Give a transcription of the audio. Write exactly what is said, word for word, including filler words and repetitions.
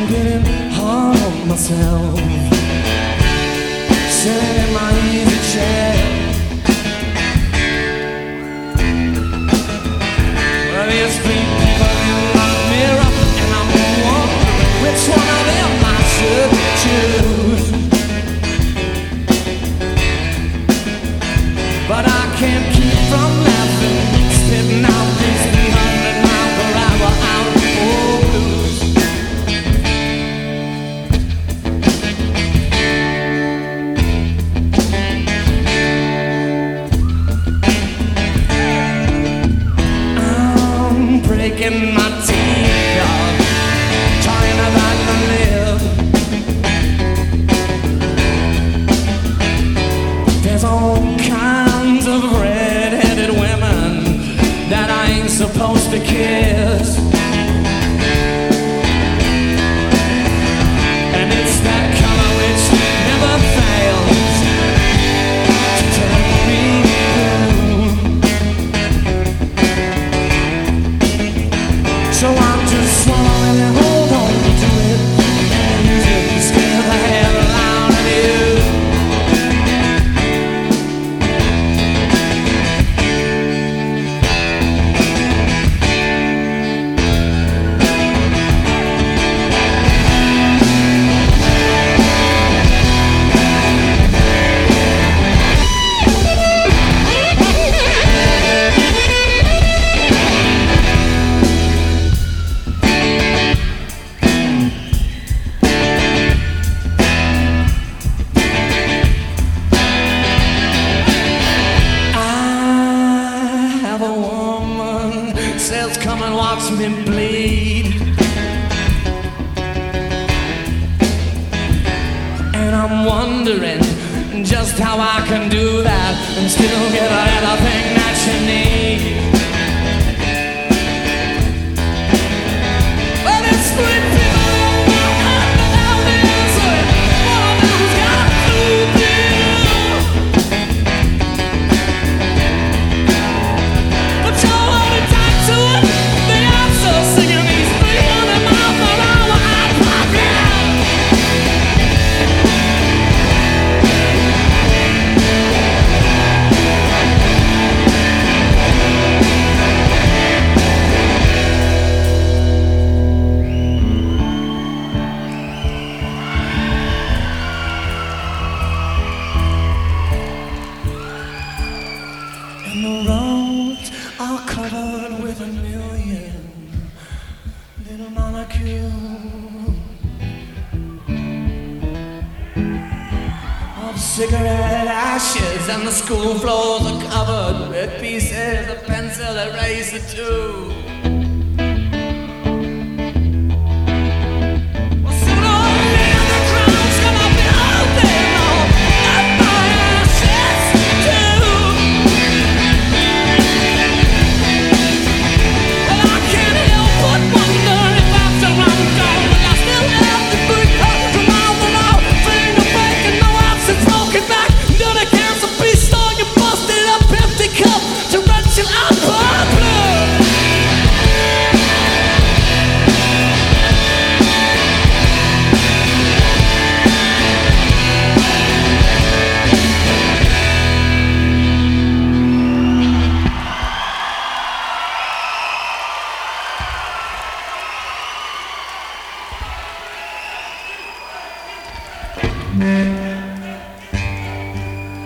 getting hard on myself, sitting in my easy chair. Well, there's three people in my mirror, and I'm wondering which one of them I should choose. But I can't keep from laughing, spitting out these three hundred mile per hour outlaw blues. I'm breaking my teeth, dog, trying to back to live. There's all kinds of red-headed women that I ain't supposed to kiss, and it's that color which never fails to turn me blue. So I'm just swallowing and hold on to it and use it to scare the hell out of you. Says come and watch me bleed, and I'm wondering just how I can do that and still get everything that you need. Well, it's three people in my heart without the answer. One of them's got to be. But you're holding tight to it. The answer singing these three hundred mile per hour out pocket. And the roads are covered with a million little molecules of cigarette ashes, and the school floors are covered with pieces of pencil eraser too.